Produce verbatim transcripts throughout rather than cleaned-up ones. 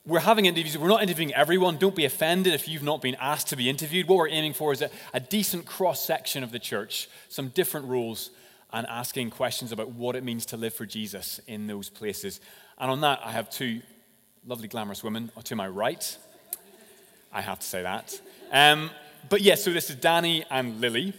we're having interviews. We're not interviewing everyone. Don't be offended if you've not been asked to be interviewed. What we're aiming for is a, a decent cross-section of the church, some different roles, and asking questions about what it means to live for Jesus in those places. And on that, I have two lovely, glamorous women to my right. I have to say that. Um, but yes, yeah, so this is Danny and Lily.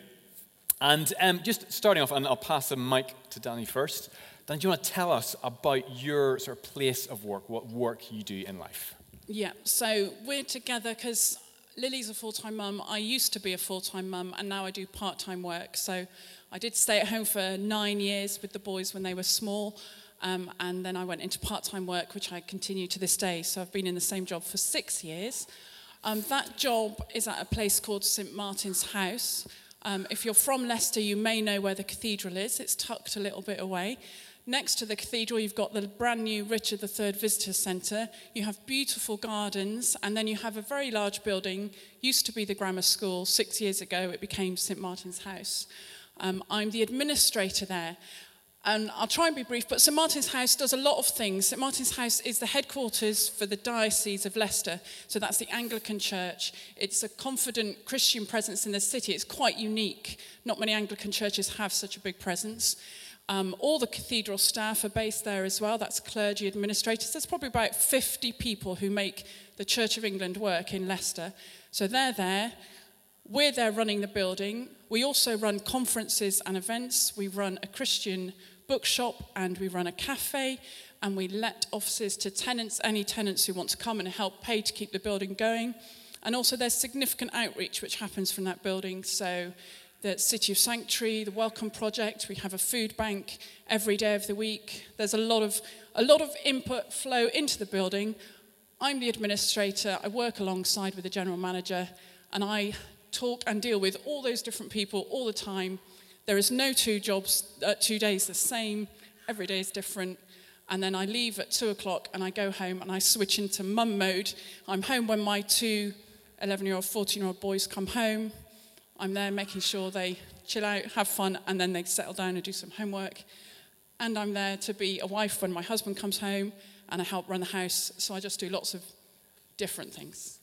And um, just starting off, and I'll pass the mic to Danny first. Danny, do you want to tell us about your sort of place of work, what work you do in life? Yeah, so we're together because Lily's a full-time mum. I used to be a full-time mum, and now I do part-time work. So I did stay at home for nine years with the boys when they were small, um, and then I went into part-time work, which I continue to this day. So I've been in the same job for six years. Um, that job is at a place called Saint Martin's House. Um, if you're from Leicester, you may know where the cathedral is. It's tucked a little bit away. Next to the cathedral, you've got the brand new Richard the Third Visitor Centre. You have beautiful gardens, and then you have a very large building. Used to be the grammar school. Six years ago, it became Saint Martin's House. Um, I'm the administrator there. And I'll try and be brief, but Saint Martin's House does a lot of things. Saint Martin's House is the headquarters for the Diocese of Leicester. So that's the Anglican Church. It's a confident Christian presence in the city. It's quite unique. Not many Anglican churches have such a big presence. Um, all the cathedral staff are based there as well. That's clergy administrators. There's probably about fifty people who make the Church of England work in Leicester. So they're there. We're there running the building. We also run conferences and events. We run a Christian bookshop, and we run a cafe, and we let offices to tenants, any tenants who want to come and help pay to keep the building going. And also there's significant outreach which happens from that building. So the City of Sanctuary, the Welcome Project, we have a food bank every day of the week. There's a lot of a lot of input flow into the building. I'm the administrator. I work alongside with the general manager, and I talk and deal with all those different people all the time. There is no two jobs, uh, two days the same. Every day is different. And then I leave at two o'clock and I go home and I switch into mum mode. I'm home when my two eleven-year-old, fourteen-year-old boys come home. I'm there making sure they chill out, have fun, and then they settle down and do some homework. And I'm there to be a wife when my husband comes home, and I help run the house. So I just do lots of different things.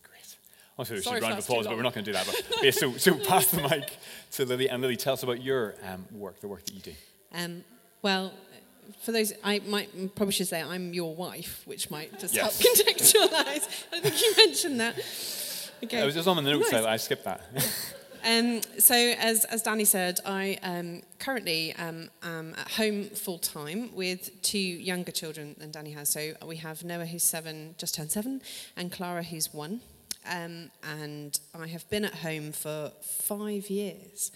I was going to round of applause, but we're not going to do that. But yeah, so, so pass the mic to Lily. And Lily, tell us about your um, work, the work that you do. Um, well, for those, I might probably should say I'm your wife, which might just yes. help contextualise. I think you mentioned that. Okay. I was just on the notes, nice. so I skipped that. Um, so, as, as Danny said, I um, currently um, am at home full-time with two younger children than Danny has. So we have Noah, who's seven, just turned seven, and Clara, who's one. Um, and I have been at home for five years.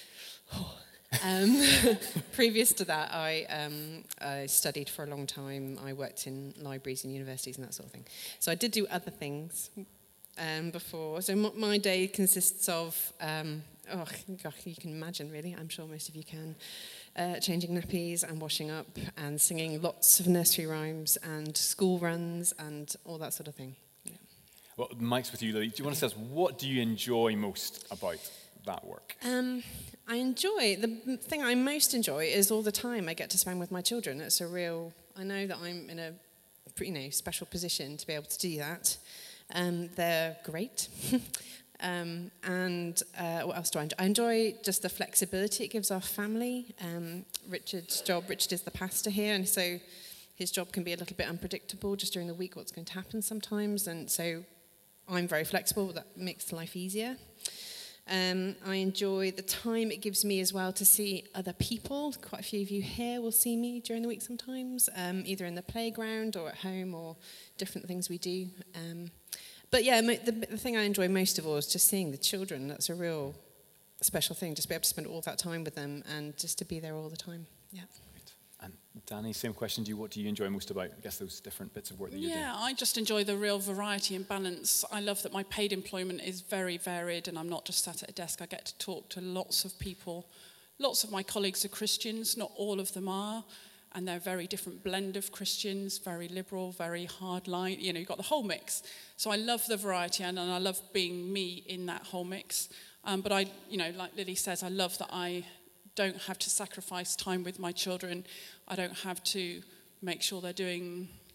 um, previous to that, I, um, I studied for a long time. I worked in libraries and universities and that sort of thing. So I did do other things um, before. So m- my day consists of, um, oh, God, you can imagine, really. I'm sure most of you can. Uh, changing nappies and washing up and singing lots of nursery rhymes and school runs and all that sort of thing. Well, Mike's with you, Lily. Do you want to tell us, what do you enjoy most about that work? Um, I enjoy, the thing I most enjoy is all the time I get to spend with my children. It's a real, I know that I'm in a you know, special position to be able to do that. Um, they're great. um, and uh, what else do I enjoy? I enjoy just the flexibility it gives our family. Um, Richard's job, Richard is the pastor here, and so his job can be a little bit unpredictable just during the week, what's going to happen sometimes, and so I'm very flexible. That makes life easier. Um, I enjoy the time it gives me as well to see other people. Quite a few of you here will see me during the week sometimes, um, either in the playground or at home or different things we do. Um, but yeah, the, the thing I enjoy most of all is just seeing the children. That's a real special thing, just be able to spend all that time with them and just to be there all the time. Yeah. And Danny, same question to you. What do you enjoy most about, I guess, those different bits of work that you do? Yeah, I just enjoy the real variety and balance. I love that my paid employment is very varied and I'm not just sat at a desk. I get to talk to lots of people. Lots of my colleagues are Christians. Not all of them are. And they're a very different blend of Christians, very liberal, very hardline. You know, you've got the whole mix. So I love the variety and, and I love being me in that whole mix. Um, but I, you know, like Lily says, I love that I don't have to sacrifice time with my children. I don't have to make sure they're doing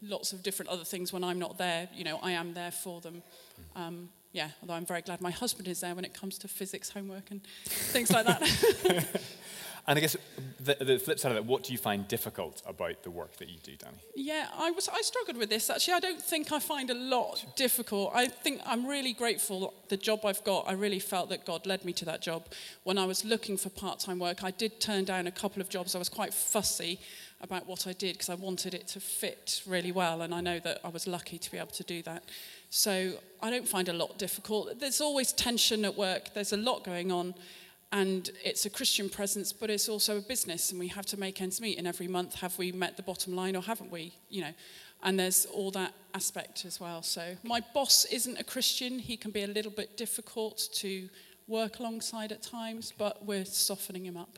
lots of different other things when I'm not there. You know, I am there for them. Um, yeah, although I'm very glad my husband is there when it comes to physics homework and things like that. And I guess the, the flip side of that, what do you find difficult about the work that you do, Danny? Yeah, I was I struggled with this. Actually, I don't think I find a lot difficult. I think I'm really grateful the job I've got. I really felt that God led me to that job. When I was looking for part-time work, I did turn down a couple of jobs. I was quite fussy about what I did because I wanted it to fit really well, and I know that I was lucky to be able to do that. So I don't find a lot difficult. There's always tension at work. There's a lot going on. And it's a Christian presence, but it's also a business, and we have to make ends meet. And every month, have we met the bottom line or haven't we? You know, and there's all that aspect as well. So my boss isn't a Christian. He can be a little bit difficult to work alongside at times, but we're softening him up.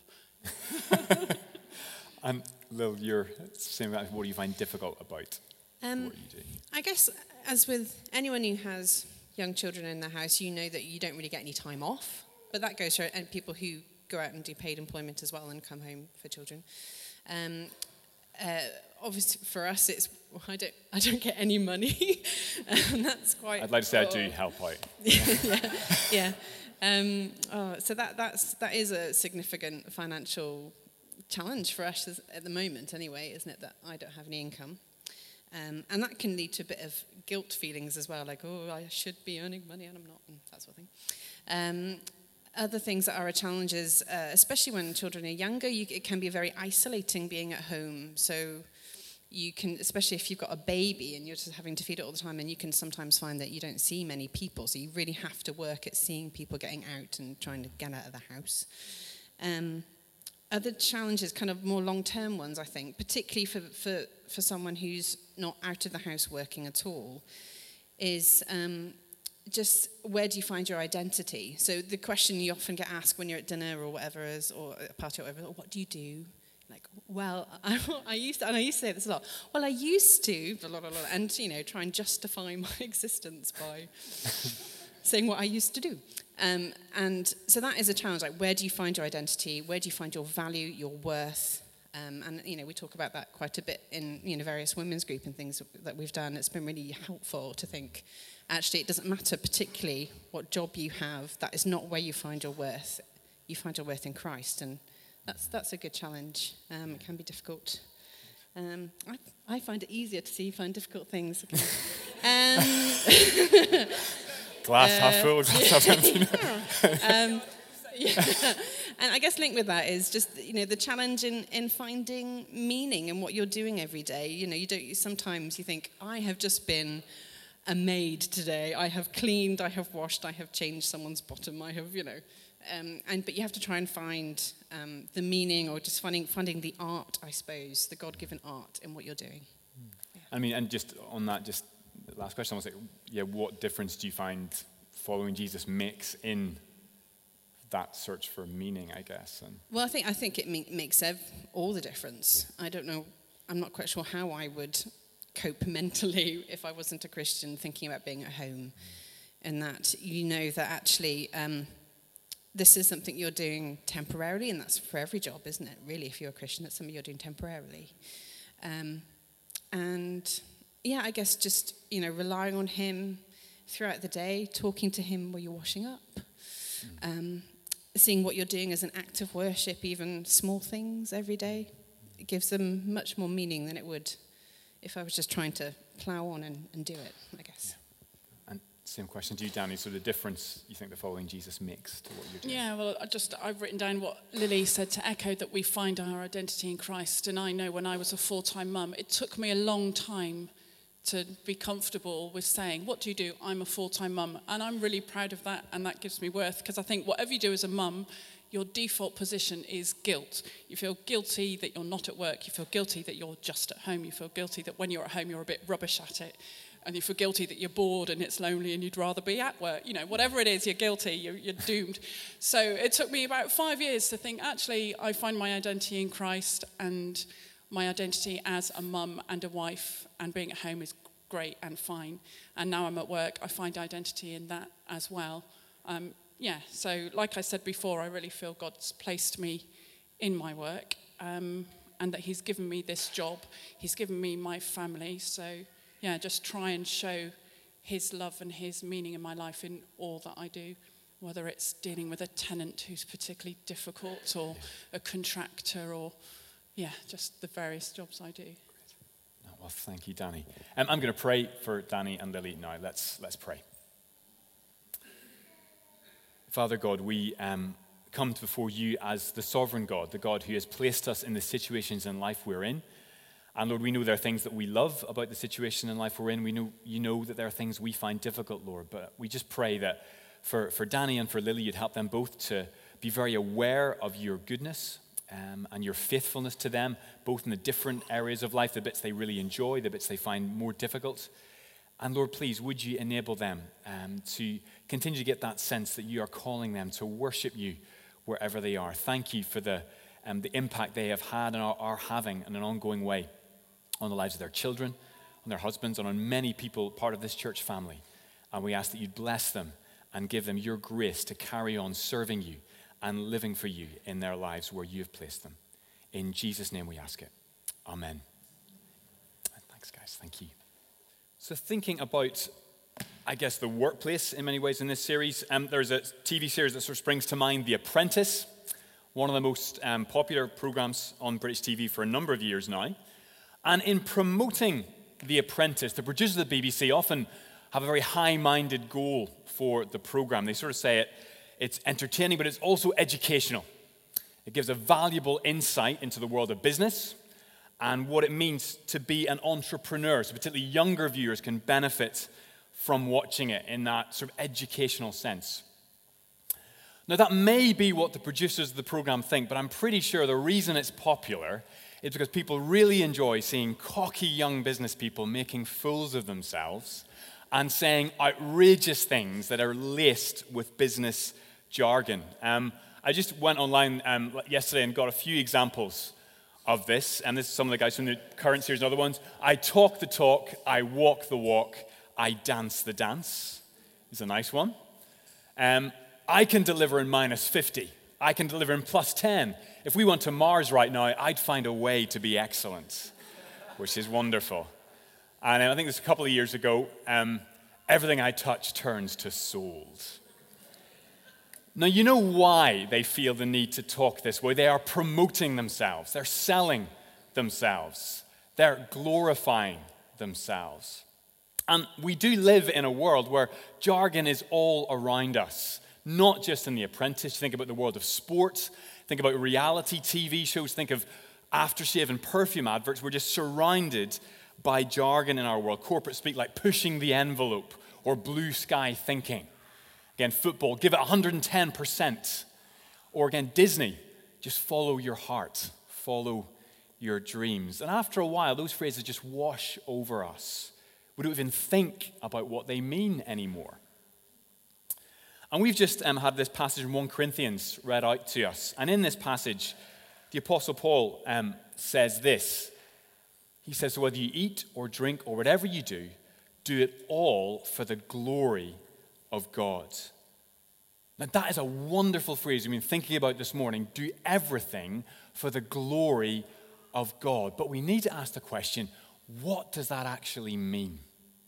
And Lil, you're saying that. What do you find difficult about Um, what you do? I guess, as with anyone who has young children in their house, you know that you don't really get any time off. But that goes for and people who go out and do paid employment as well and come home for children. Um, uh, obviously, for us, it's well, I don't I don't get any money, and that's quite. I'd like to say oh. I do help out. yeah, yeah. Um, oh, so that that's that is a significant financial challenge for us as, at the moment, anyway, isn't it? That I don't have any income. Um, and that can lead to a bit of guilt feelings as well, like, oh, I should be earning money and I'm not, and that sort of thing. Um, Other things that are a challenge is, uh, especially when children are younger, you, it can be very isolating being at home. So you can, especially if you've got a baby and you're just having to feed it all the time, and you can sometimes find that you don't see many people. So you really have to work at seeing people getting out and trying to get out of the house. Um, other challenges, kind of more long-term ones, I think, particularly for, for, for someone who's not out of the house working at all, is... Um, just where do you find your identity? So the question you often get asked when you're at dinner or whatever is, or a party or whatever, what do you do? Like, well, I, I used to, and I used to say this a lot. Well, I used to, blah, blah, blah, blah, and you know, try and justify my existence by saying what I used to do. Um, and so that is a challenge. Like, where do you find your identity? Where do you find your value, your worth? Um, and you know, we talk about that quite a bit in you know various women's group and things that we've done. It's been really helpful to think. Actually, it doesn't matter particularly what job you have. That is not where you find your worth. You find your worth in Christ, and that's that's a good challenge. Um, it can be difficult. Um, I, I find it easier to see you find difficult things. um, Glass uh, half full, glass half empty. um, yeah. And I guess linked with that is just you know the challenge in, in finding meaning in what you're doing every day. You know, you don't. Sometimes you think I have just been a maid today. I have cleaned, I have washed, I have changed someone's bottom, I have, you know, um, and but you have to try and find um, the meaning or just finding finding the art, I suppose, the God-given art in what you're doing. Yeah. I mean, and just on that, just the last question was like, yeah, what difference do you find following Jesus makes in that search for meaning, I guess? And well, I think I think it me- makes ev- all the difference. I don't know, I'm not quite sure how I would cope mentally if I wasn't a Christian thinking about being at home, and that you know that actually um, this is something you're doing temporarily, and that's for every job, isn't it? Really, if you're a Christian, that's something you're doing temporarily. Um, and yeah, I guess just you know relying on Him throughout the day, talking to Him while you're washing up, um, seeing what you're doing as an act of worship, even small things every day, it gives them much more meaning than it would if I was just trying to plough on and, and do it, I guess. Yeah. And same question to you, Danny. So the difference you think that following Jesus makes to what you're doing? Yeah, well, I just I've written down what Lily said to echo, that we find our identity in Christ. And I know when I was a full-time mum, it took me a long time to be comfortable with saying, what do you do? I'm a full-time mum. And I'm really proud of that, and that gives me worth, because I think whatever you do as a mum, your default position is guilt. You feel guilty that you're not at work. You feel guilty that you're just at home. You feel guilty that when you're at home, you're a bit rubbish at it. And you feel guilty that you're bored and it's lonely and you'd rather be at work. You know, whatever it is, you're guilty, you're, you're doomed. So it took me about five years to think, actually, I find my identity in Christ, and my identity as a mum and a wife and being at home is great and fine. And now I'm at work, I find identity in that as well. Um, Yeah, so like I said before, I really feel God's placed me in my work. Um, and that he's given me this job. He's given me my family. So, yeah, just try and show his love and his meaning in my life in all that I do, whether it's dealing with a tenant who's particularly difficult or a contractor or, yeah, just the various jobs I do. Well, thank you, Danny. Um, I'm going to pray for Danny and Lily now. Let's, let's pray. Father God, we um, come before you as the sovereign God, the God who has placed us in the situations in life we're in. And Lord, we know there are things that we love about the situation in life we're in. We know you know that there are things we find difficult, Lord. But we just pray that for, for Danny and for Lily, you'd help them both to be very aware of your goodness um, and your faithfulness to them, both in the different areas of life, the bits they really enjoy, the bits they find more difficult. And Lord, please, would you enable them um, to continue to get that sense that you are calling them to worship you wherever they are. Thank you for the, um, the impact they have had and are, are having in an ongoing way on the lives of their children, on their husbands, and on many people part of this church family. And we ask that you'd bless them and give them your grace to carry on serving you and living for you in their lives where you have placed them. In Jesus' name we ask it. Amen. Thanks, guys. Thank you. So thinking about, I guess, the workplace in many ways in this series, um, there's a T V series that sort of springs to mind, The Apprentice, one of the most um, popular programs on British T V for a number of years now. And in promoting The Apprentice, the producers of the B B C often have a very high-minded goal for the program. They sort of say it, it's entertaining, but it's also educational. It gives a valuable insight into the world of business and what it means to be an entrepreneur. So particularly younger viewers can benefit from watching it in that sort of educational sense. Now, that may be what the producers of the program think, but I'm pretty sure the reason it's popular is because people really enjoy seeing cocky young business people making fools of themselves and saying outrageous things that are laced with business jargon. Um, I just went online um, yesterday and got a few examples of this, and this is some of the guys from the current series and other ones. I talk the talk, I walk the walk, I dance the dance. Is a nice one. Um, I can deliver in minus fifty. I can deliver in plus ten. If we went to Mars right now, I'd find a way to be excellent, which is wonderful. And I think this was a couple of years ago, um, everything I touch turns to souls. Now, you know why they feel the need to talk this way. They are promoting themselves. They're selling themselves. They're glorifying themselves. And we do live in a world where jargon is all around us, not just in The Apprentice. Think about the world of sports. Think about reality T V shows. Think of aftershave and perfume adverts. We're just surrounded by jargon in our world. Corporate speak like pushing the envelope or blue sky thinking. Again, football, give it one hundred ten percent. Or again, Disney, just follow your heart, follow your dreams. And after a while, those phrases just wash over us. We don't even think about what they mean anymore. And we've just um, had this passage in First Corinthians read out to us. And in this passage, the Apostle Paul um, says this. He says, so whether you eat or drink or whatever you do, do it all for the glory of God. Now that is a wonderful phrase we've been thinking about this morning. Do everything for the glory of God. But we need to ask the question, what does that actually mean?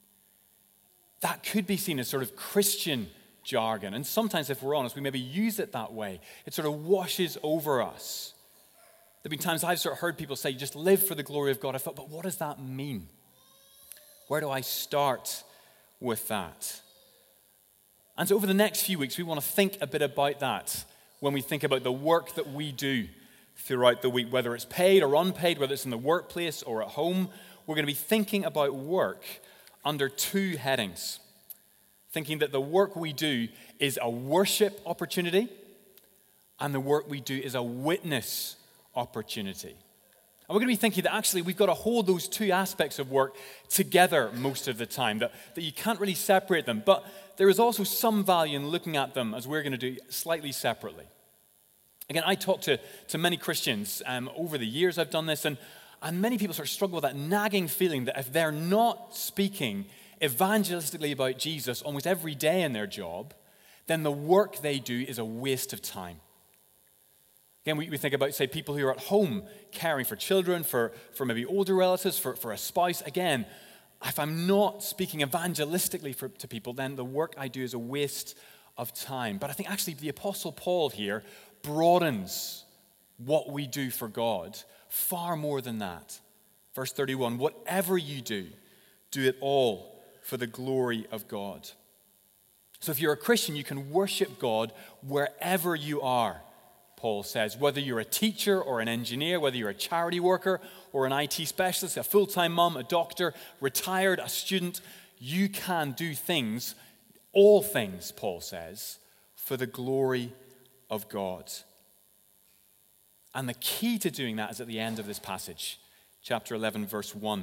That could be seen as sort of Christian jargon. And sometimes, if we're honest, we maybe use it that way. It sort of washes over us. There have been times I've sort of heard people say, just live for the glory of God. I thought, but what does that mean? Where do I start with that? And so over the next few weeks, we want to think a bit about that when we think about the work that we do throughout the week, whether it's paid or unpaid, whether it's in the workplace or at home. We're going to be thinking about work under two headings. Thinking that the work we do is a worship opportunity and the work we do is a witness opportunity. And we're going to be thinking that actually we've got to hold those two aspects of work together most of the time, that, that you can't really separate them. But there is also some value in looking at them, as we're going to do, slightly separately. Again, I talk to, to many Christians um, over the years I've done this, and, and many people sort of struggle with that nagging feeling that if they're not speaking evangelistically about Jesus almost every day in their job, then the work they do is a waste of time. Again, we, we think about, say, people who are at home caring for children, for, for maybe older relatives, for, for a spouse. Again, if I'm not speaking evangelistically for, to people, then the work I do is a waste of time. But I think actually the Apostle Paul here broadens what we do for God far more than that. Verse thirty-one, whatever you do, do it all for the glory of God. So if you're a Christian, you can worship God wherever you are, Paul says. Whether you're a teacher or an engineer, whether you're a charity worker or an I T specialist, a full-time mom, a doctor, retired, a student, you can do things, all things, Paul says, for the glory of God. And the key to doing that is at the end of this passage, chapter eleven, verse one.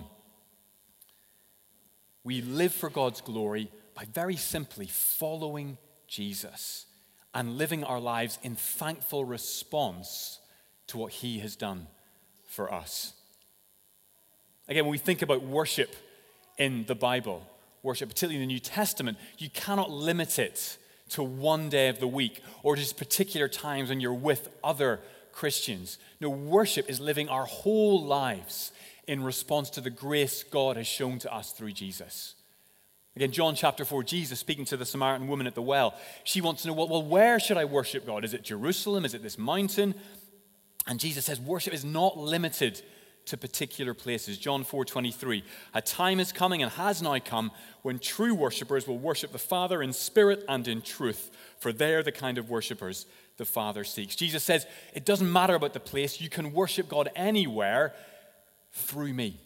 We live for God's glory by very simply following Jesus and living our lives in thankful response to what he has done for us. Again, when we think about worship in the Bible, worship, particularly in the New Testament, you cannot limit it to one day of the week or just particular times when you're with other Christians. No, worship is living our whole lives in response to the grace God has shown to us through Jesus. Again, John chapter four, Jesus speaking to the Samaritan woman at the well. She wants to know, well, well, where should I worship God? Is it Jerusalem? Is it this mountain? And Jesus says worship is not limited to particular places. John four twenty-three, a time is coming and has now come when true worshipers will worship the Father in spirit and in truth, for they are the kind of worshipers the Father seeks. Jesus says it doesn't matter about the place. You can worship God anywhere through me,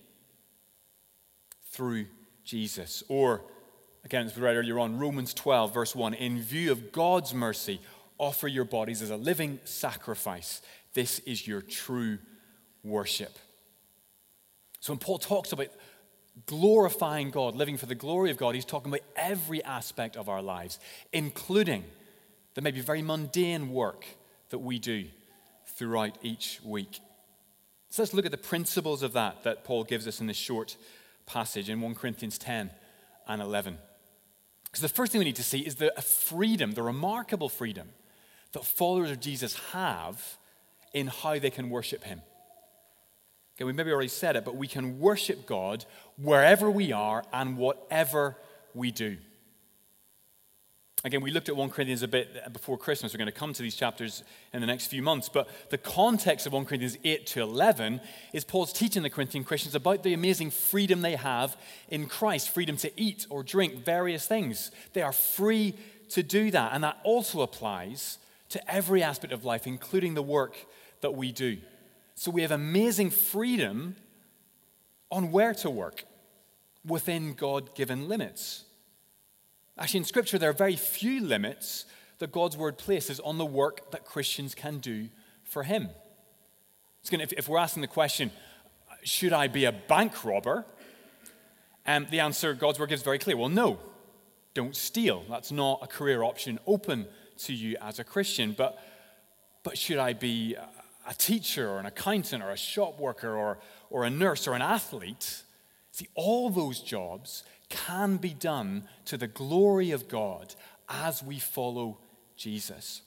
through Jesus. Or, again, as we read earlier on, Romans twelve, verse one, in view of God's mercy, offer your bodies as a living sacrifice. This is your true worship. So when Paul talks about glorifying God, living for the glory of God, he's talking about every aspect of our lives, including the maybe very mundane work that we do throughout each week. So let's look at the principles of that that Paul gives us in this short passage in First Corinthians ten and eleven. Because the first thing we need to see is the freedom, the remarkable freedom that followers of Jesus have in how they can worship him. Okay, we maybe already said it, but we can worship God wherever we are and whatever we do. Again, we looked at First Corinthians a bit before Christmas. We're going to come to these chapters in the next few months. But the context of First Corinthians eight to eleven is Paul's teaching the Corinthian Christians about the amazing freedom they have in Christ. Freedom to eat or drink various things. They are free to do that. And that also applies to every aspect of life, including the work that we do. So we have amazing freedom on where to work within God-given limits. Actually, in Scripture, there are very few limits that God's Word places on the work that Christians can do for him. So if, if we're asking the question, should I be a bank robber? Um, the answer God's Word gives very clear. Well, no, don't steal. That's not a career option open to you as a Christian. But, but should I be a teacher or an accountant or a shop worker or, or a nurse or an athlete? See, all those jobs can be done to the glory of God as we follow Jesus.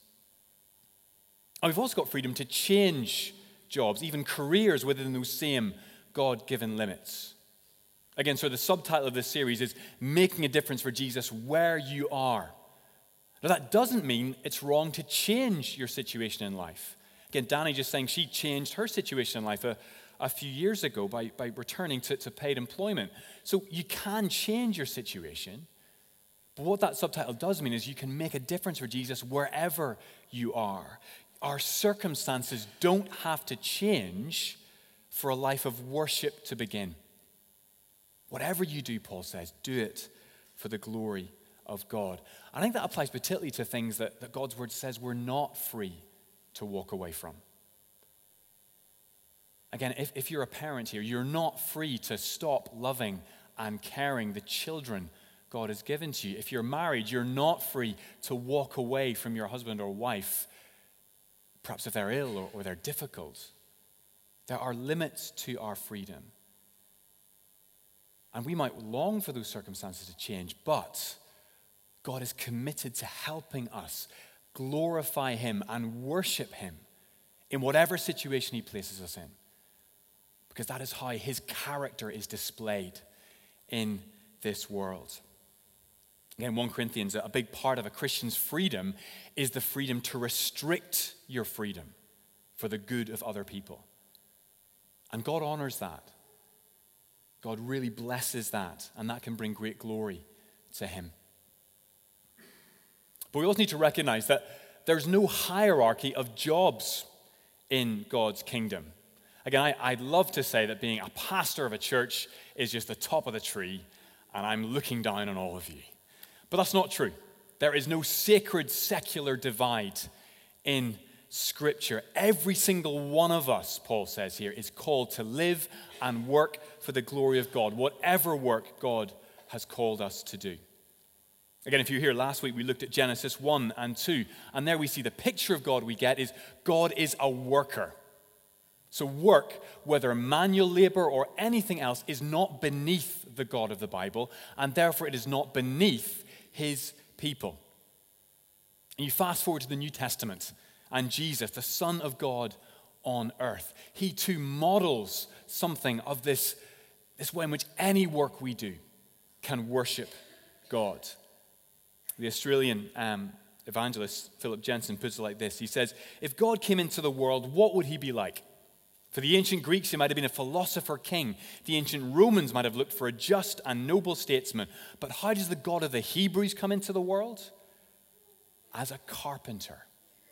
And we've also got freedom to change jobs, even careers within those same God-given limits. Again, so the subtitle of this series is Making a Difference for Jesus Where You Are. Now, that doesn't mean it's wrong to change your situation in life. Again, Danny just saying she changed her situation in life a, a few years ago by, by returning to, to paid employment. So you can change your situation, but what that subtitle does mean is you can make a difference for Jesus wherever you are. Our circumstances don't have to change for a life of worship to begin. Whatever you do, Paul says, do it for the glory of God. I think that applies particularly to things that, that God's word says we're not free to walk away from. Again, if, if you're a parent here, you're not free to stop loving and caring the children God has given to you. If you're married, you're not free to walk away from your husband or wife, perhaps if they're ill or, or they're difficult. There are limits to our freedom. And we might long for those circumstances to change, but God is committed to helping us glorify him and worship him in whatever situation he places us in, because that is how his character is displayed in this world. Again, First Corinthians, a big part of a Christian's freedom is the freedom to restrict your freedom for the good of other people. And God honors that. God really blesses that, and that can bring great glory to him. But we also need to recognize that there's no hierarchy of jobs in God's kingdom. Again, I, I'd love to say that being a pastor of a church is just the top of the tree, and I'm looking down on all of you. But that's not true. There is no sacred secular divide in Scripture. Every single one of us, Paul says here, is called to live and work for the glory of God, whatever work God has called us to do. Again, if you were here last week, we looked at Genesis one and two, and there we see the picture of God we get is God is a worker. So work, whether manual labor or anything else, is not beneath the God of the Bible, and therefore it is not beneath his people. And you fast forward to the New Testament, and Jesus, the Son of God on earth, he too models something of this, this way in which any work we do can worship God. The Australian um, evangelist Philip Jensen puts it like this. He says, if God came into the world, what would he be like? For the ancient Greeks, he might have been a philosopher king. The ancient Romans might have looked for a just and noble statesman. But how does the God of the Hebrews come into the world? As a carpenter.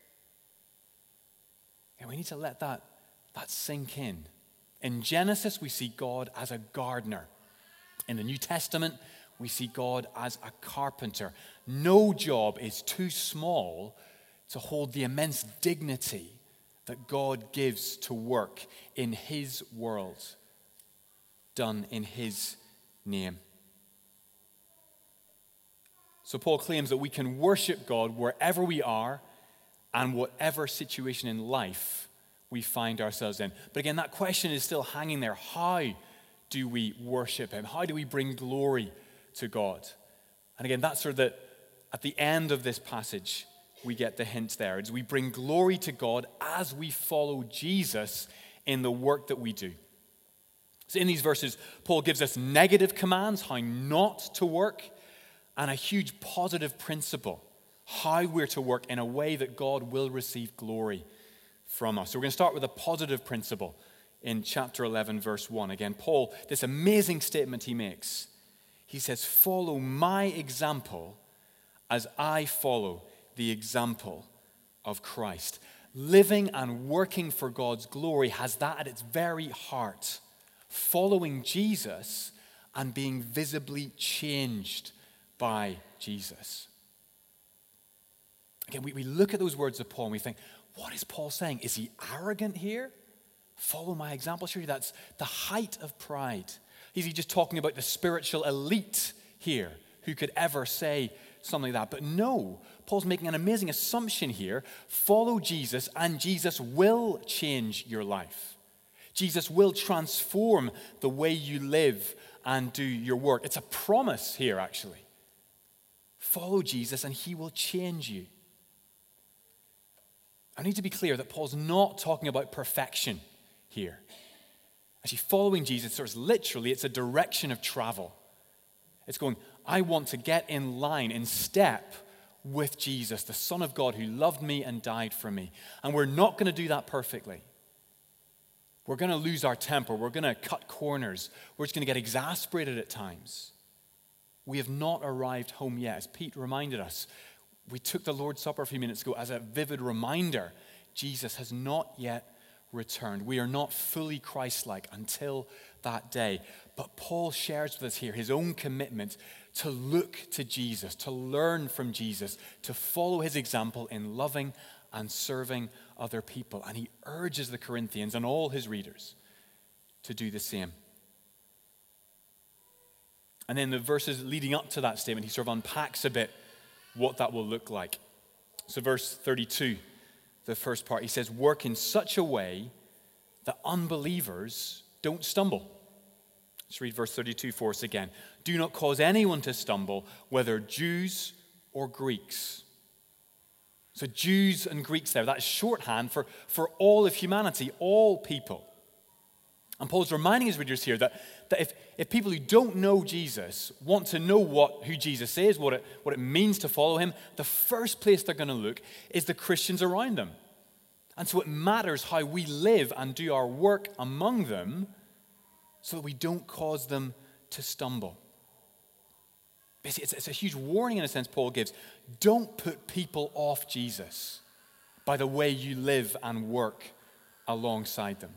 And we need to let that, that sink in. In Genesis, we see God as a gardener. In the New Testament, we see God as a carpenter. No job is too small to hold the immense dignity that God gives to work in his world, done in his name. So Paul claims that we can worship God wherever we are and whatever situation in life we find ourselves in. But again, that question is still hanging there. How do we worship him? How do we bring glory to God? And again, that's sort of the, at the end of this passage, we get the hint there. As we bring glory to God as we follow Jesus in the work that we do. So in these verses, Paul gives us negative commands, how not to work, and a huge positive principle, how we're to work in a way that God will receive glory from us. So we're going to start with a positive principle in chapter eleven, verse one. Again, Paul, this amazing statement he makes. He says, follow my example as I follow the example of Christ. Living and working for God's glory has that at its very heart. Following Jesus and being visibly changed by Jesus. Again, we, we look at those words of Paul and we think, what is Paul saying? Is he arrogant here? Follow my example. Surely that's the height of pride. Is he just talking about the spiritual elite here who could ever say something like that? But no, Paul's making an amazing assumption here. Follow Jesus and Jesus will change your life. Jesus will transform the way you live and do your work. It's a promise here, actually. Follow Jesus and he will change you. I need to be clear that Paul's not talking about perfection here. Actually, following Jesus, sort of literally, it's a direction of travel. It's going, I want to get in line, in step with Jesus, the Son of God who loved me and died for me. And we're not going to do that perfectly. We're going to lose our temper. We're going to cut corners. We're just going to get exasperated at times. We have not arrived home yet. As Pete reminded us, we took the Lord's Supper a few minutes ago as a vivid reminder. Jesus has not yet returned. We are not fully Christ-like until that day. But Paul shares with us here his own commitment to look to Jesus, to learn from Jesus, to follow his example in loving and serving other people. And he urges the Corinthians and all his readers to do the same. And then the verses leading up to that statement, he sort of unpacks a bit what that will look like. So verse thirty-two, the first part, he says, work in such a way that unbelievers don't stumble. Let's read verse thirty-two for us again. Do not cause anyone to stumble, whether Jews or Greeks. So Jews and Greeks there, that's shorthand for, for all of humanity, all people. And Paul's reminding his readers here that, that if, if people who don't know Jesus want to know what who Jesus is, what it, what it means to follow him, the first place they're going to look is the Christians around them. And so it matters how we live and do our work among them so that we don't cause them to stumble. Basically, it's, it's a huge warning in a sense Paul gives. Don't put people off Jesus by the way you live and work alongside them.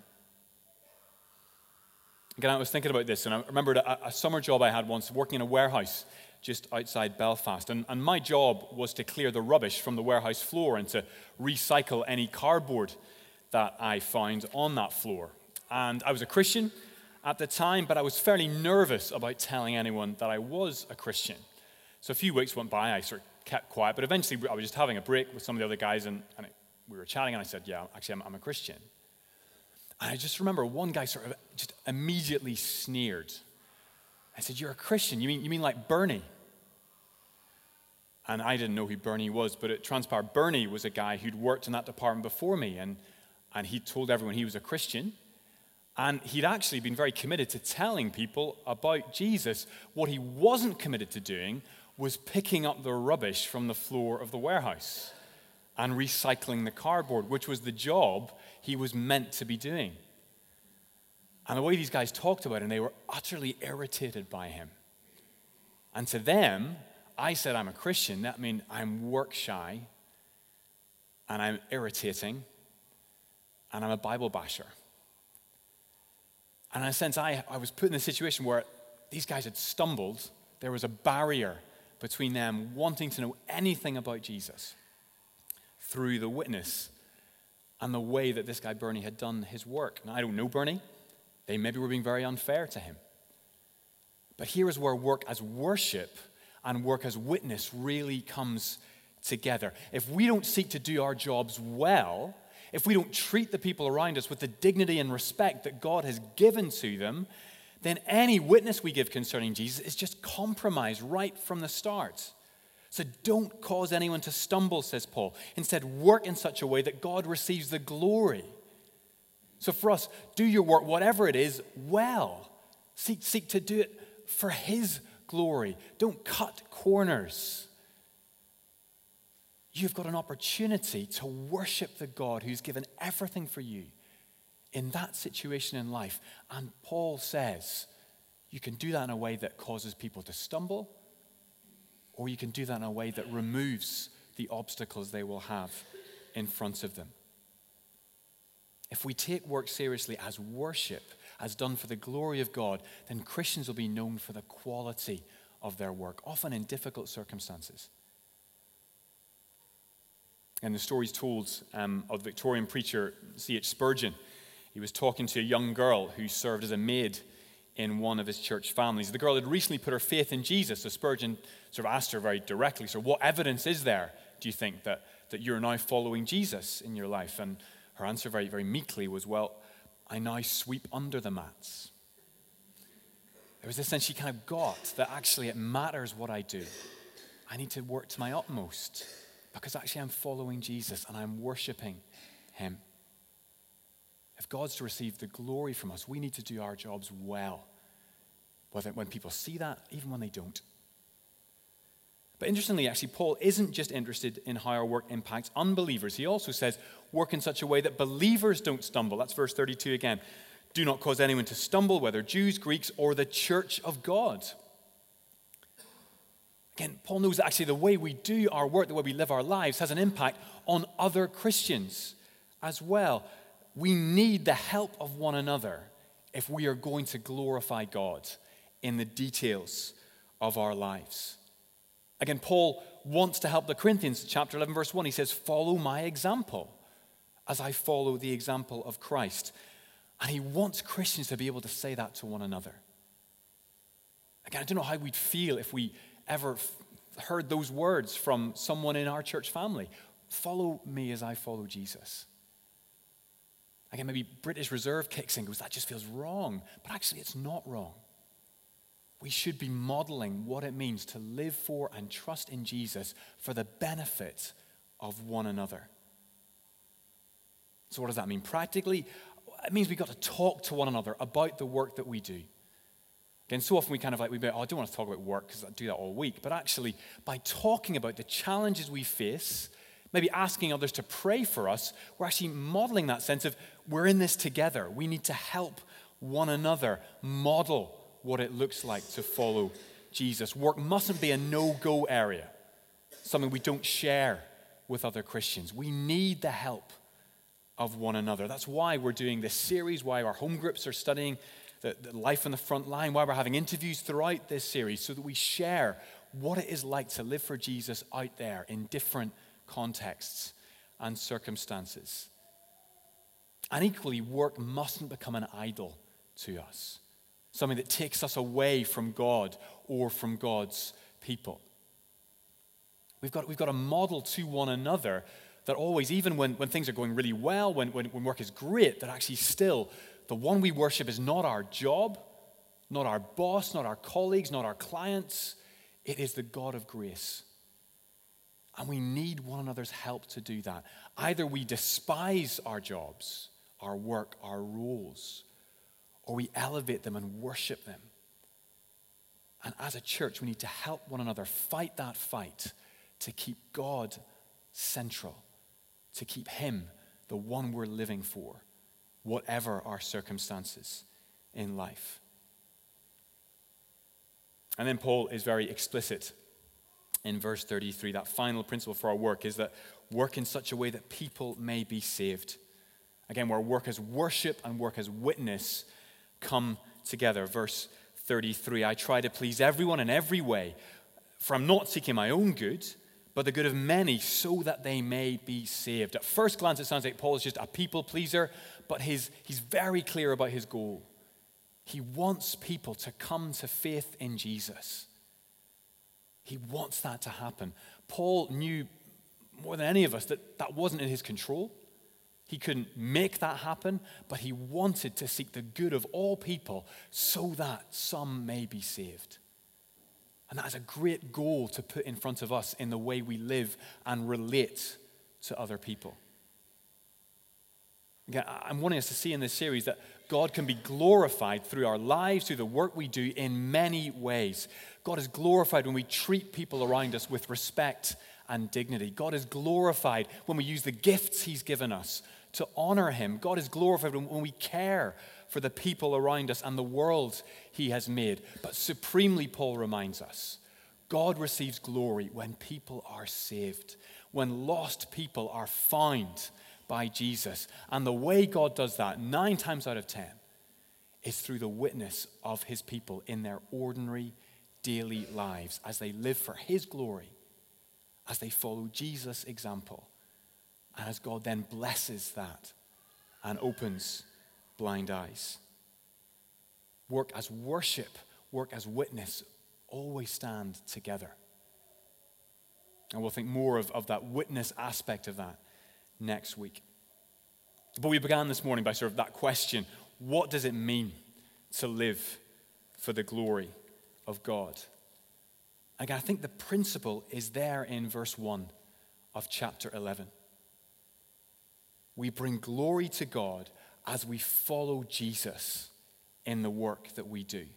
Again, I was thinking about this, and I remembered a, a summer job I had once working in a warehouse just outside Belfast. And, and my job was to clear the rubbish from the warehouse floor and to recycle any cardboard that I found on that floor. And I was a Christian at the time, but I was fairly nervous about telling anyone that I was a Christian. So a few weeks went by, I sort of kept quiet, but eventually I was just having a break with some of the other guys, and, and it, we were chatting, and I said, yeah, actually, I'm, I'm a Christian. And I just remember one guy sort of just immediately sneered. I said, you're a Christian? You mean, you mean like Bernie? And I didn't know who Bernie was, but it transpired Bernie was a guy who'd worked in that department before me, and, and he told everyone he was a Christian. And he'd actually been very committed to telling people about Jesus. What he wasn't committed to doing was picking up the rubbish from the floor of the warehouse and recycling the cardboard, which was the job he was meant to be doing. And the way these guys talked about him, they were utterly irritated by him. And to them, I said I'm a Christian. That means I'm work shy, and I'm irritating, and I'm a Bible basher. And in a sense, I, I was put in a situation where these guys had stumbled. There was a barrier between them wanting to know anything about Jesus through the witness and the way that this guy Bernie had done his work. Now, I don't know Bernie. They maybe were being very unfair to him. But here is where work as worship and work as witness really comes together. If we don't seek to do our jobs well, if we don't treat the people around us with the dignity and respect that God has given to them, then any witness we give concerning Jesus is just compromise right from the start. So don't cause anyone to stumble, says Paul. Instead, work in such a way that God receives the glory. So for us, do your work, whatever it is, well. Seek, seek to do it for his glory. Don't cut corners. You've got an opportunity to worship the God who's given everything for you in that situation in life. And Paul says you can do that in a way that causes people to stumble, or you can do that in a way that removes the obstacles they will have in front of them. If we take work seriously as worship, as done for the glory of God, then Christians will be known for the quality of their work, often in difficult circumstances. And the story's told um, of the Victorian preacher C H Spurgeon. He was talking to a young girl who served as a maid in one of his church families. The girl had recently put her faith in Jesus, so Spurgeon sort of asked her very directly, so what evidence is there, do you think, that, that you're now following Jesus in your life? And her answer very, very meekly was, well, I now sweep under the mats. There was this sense she kind of got that actually it matters what I do. I need to work to my utmost because actually I'm following Jesus and I'm worshiping him. If God's to receive the glory from us, we need to do our jobs well, whether when people see that, even when they don't. But interestingly, actually, Paul isn't just interested in how our work impacts unbelievers. He also says, work in such a way that believers don't stumble. That's verse thirty-two again. Do not cause anyone to stumble, whether Jews, Greeks, or the church of God. Again, Paul knows that actually the way we do our work, the way we live our lives, has an impact on other Christians as well. We need the help of one another if we are going to glorify God in the details of our lives. Again, Paul wants to help the Corinthians. Chapter eleven, verse one, he says, follow my example as I follow the example of Christ. And he wants Christians to be able to say that to one another. Again, I don't know how we'd feel if we ever f- heard those words from someone in our church family. Follow me as I follow Jesus. Again, maybe British Reserve kicks in and goes, that just feels wrong. But actually, it's not wrong. We should be modeling what it means to live for and trust in Jesus for the benefit of one another. So what does that mean? Practically, it means we've got to talk to one another about the work that we do. Again, so often we kind of like, we go, oh, I don't want to talk about work because I do that all week. But actually, by talking about the challenges we face, maybe asking others to pray for us, we're actually modeling that sense of we're in this together. We need to help one another model what it looks like to follow Jesus. Work mustn't be a no-go area, something we don't share with other Christians. We need the help of one another. That's why we're doing this series, why our home groups are studying the, the life on the front line, why we're having interviews throughout this series, so that we share what it is like to live for Jesus out there in different contexts and circumstances. And equally, work mustn't become an idol to us, something that takes us away from God or from God's people. We've got, we've got a model to one another that always, even when, when things are going really well, when, when, when work is great, that actually still the one we worship is not our job, not our boss, not our colleagues, not our clients. It is the God of grace. And we need one another's help to do that. Either we despise our jobs, our work, our roles, or we elevate them and worship them. And as a church, we need to help one another fight that fight to keep God central, to keep Him the one we're living for, whatever our circumstances in life. And then Paul is very explicit in verse thirty-three. That final principle for our work is that work in such a way that people may be saved. Again, where work as worship and work as witness come together. Verse thirty-three, I try to please everyone in every way, for I'm not seeking my own good, but the good of many, so that they may be saved. At first glance, it sounds like Paul is just a people pleaser, but his, he's very clear about his goal. He wants people to come to faith in Jesus. He wants that to happen. Paul knew more than any of us that that wasn't in his control. He couldn't make that happen, but he wanted to seek the good of all people so that some may be saved. And that is a great goal to put in front of us in the way we live and relate to other people. Again, I'm wanting us to see in this series that God can be glorified through our lives, through the work we do in many ways. God is glorified when we treat people around us with respect and dignity. God is glorified when we use the gifts He's given us to honor Him. God is glorified when we care for the people around us and the world He has made. But supremely, Paul reminds us, God receives glory when people are saved, when lost people are found by Jesus. And the way God does that, nine times out of ten, is through the witness of His people in their ordinary, daily lives as they live for His glory, as they follow Jesus' example, and as God then blesses that and opens blind eyes. Work as worship, work as witness, always stand together. And we'll think more of, of that witness aspect of that next week. But we began this morning by sort of that question, what does it mean to live for the glory of God? Again, I think the principle is there in verse one of chapter eleven. We bring glory to God as we follow Jesus in the work that we do.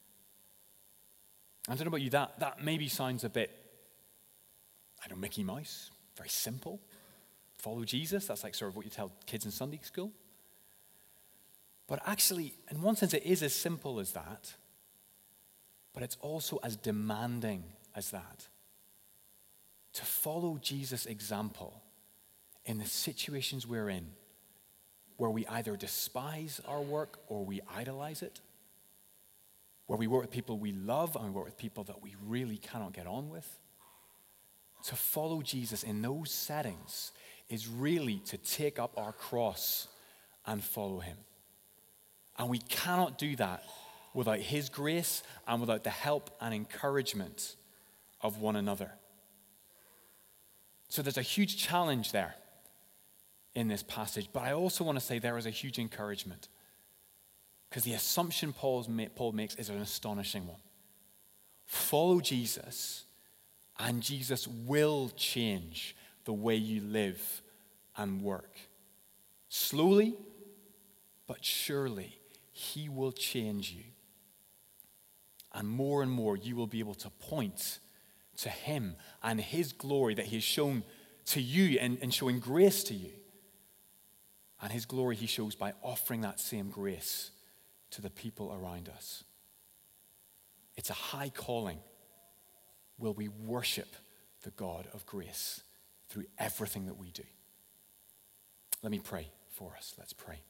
I don't know about you, that, that maybe sounds a bit, I don't know, Mickey Mouse, very simple. Follow Jesus, that's like sort of what you tell kids in Sunday school. But actually, in one sense, it is as simple as that, but it's also as demanding as that. To follow Jesus' example in the situations we're in, where we either despise our work or we idolize it, where we work with people we love and we work with people that we really cannot get on with. To follow Jesus in those settings is really to take up our cross and follow Him. And we cannot do that without His grace and without the help and encouragement of one another. So there's a huge challenge there in this passage, but I also want to say there is a huge encouragement, because the assumption Paul's, Paul makes is an astonishing one. Follow Jesus, and Jesus will change the way you live and work. Slowly, but surely, he will change you. And more and more, you will be able to point to him and his glory that he has shown to you and, and showing grace to you. And his glory he shows by offering that same grace to the people around us. It's a high calling. Will we worship the God of grace through everything that we do? Let me pray for us. Let's pray.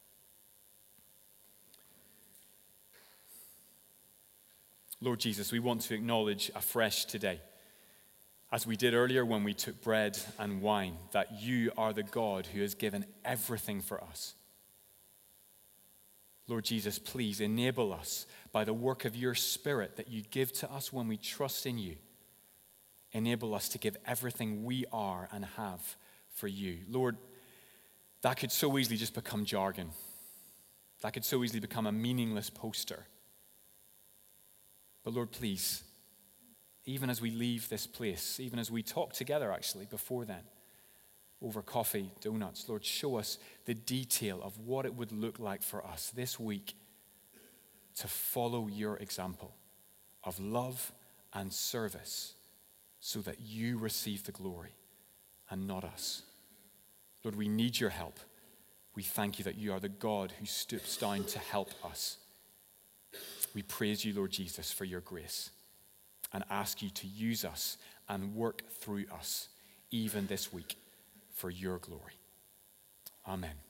Lord Jesus, we want to acknowledge afresh today, as we did earlier when we took bread and wine, that you are the God who has given everything for us. Lord Jesus, please enable us by the work of your Spirit that you give to us when we trust in you. Enable us to give everything we are and have for you. Lord, that could so easily just become jargon. That could so easily become a meaningless poster. But Lord, please, even as we leave this place, even as we talk together actually before then, over coffee, donuts, Lord, show us the detail of what it would look like for us this week to follow your example of love and service so that you receive the glory and not us. Lord, we need your help. We thank you that you are the God who stoops down to help us. We praise you, Lord Jesus, for your grace and ask you to use us and work through us even this week for your glory. Amen.